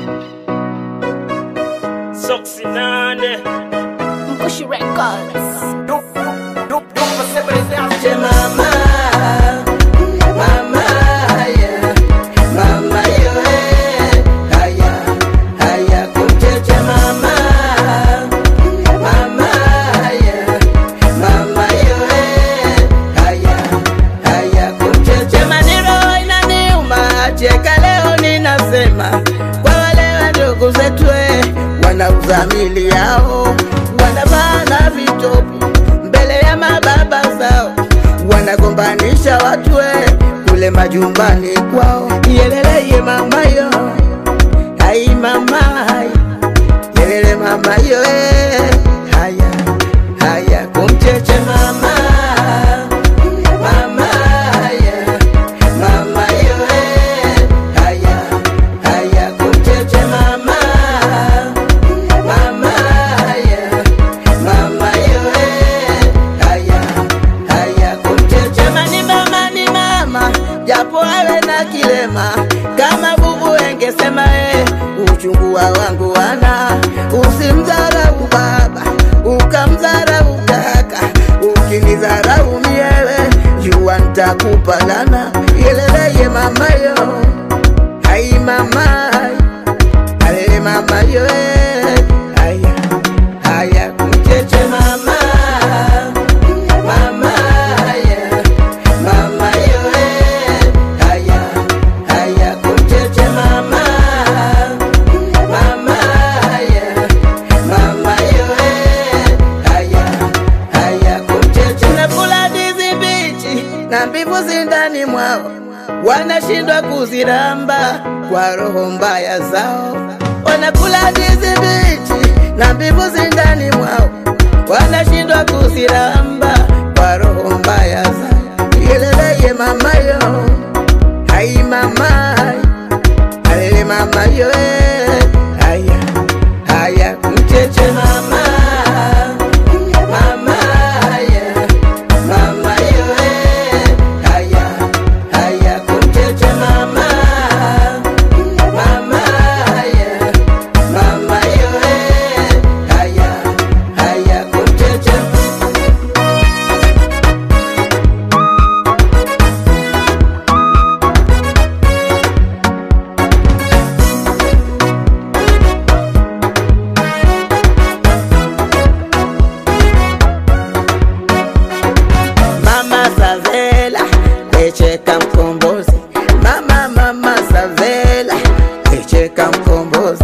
Soxinane Mkushi Records. Mama, mama, yeah, mama, yo, haya, haya, kumcheche mama, mama, yeah, mama, yo, haya, haya, kumcheche maneno inaniuma, cheka leo ninasema, kwa wale wadogo zetu wanauza mili yao, wanavaa vitopu mbele ya mababa zao, wanagombanisha watu kule majumbani kwao. Yelele ye mama yo, hai mama hai, yelele mama yo, haya haya kumcheche mama, mama yeah, mama yo, haya haya kumcheche mama, mama yeah, mama yo, haya haya kumcheche mani mama, japo awe na kilema kama bubu engesema uchungu wa wangu wana, usimdharau baba ukamdharau kaka, ukinidharau miewe jua nitakupa lana. Yelele ye mama yo, hai mama alele mama yo, haya haya kumcheche mama, mama yeah, mama yo, haya haya kumcheche mama, mama yeah, mama yo, haya haya kumcheche. Nakula ndizi mbichi na mbivu zindani mwao, wanashindwa kuziramba kwa roho mbaya zao. Wanakula ndizi mbichi na mbivu zindani mwao, wanashindwa kuziramba kwa roho mbaya zao. Yelele ye mama yo, hai mama alele mama yo, haya haya kumcheche mama, mama yeah, mama yo, haya haya kumcheche mama, mama yeah, mama yo, haya haya kumcheche. Mama Savela, echeka mkombozi. Mama Savela, echeka mkombozi.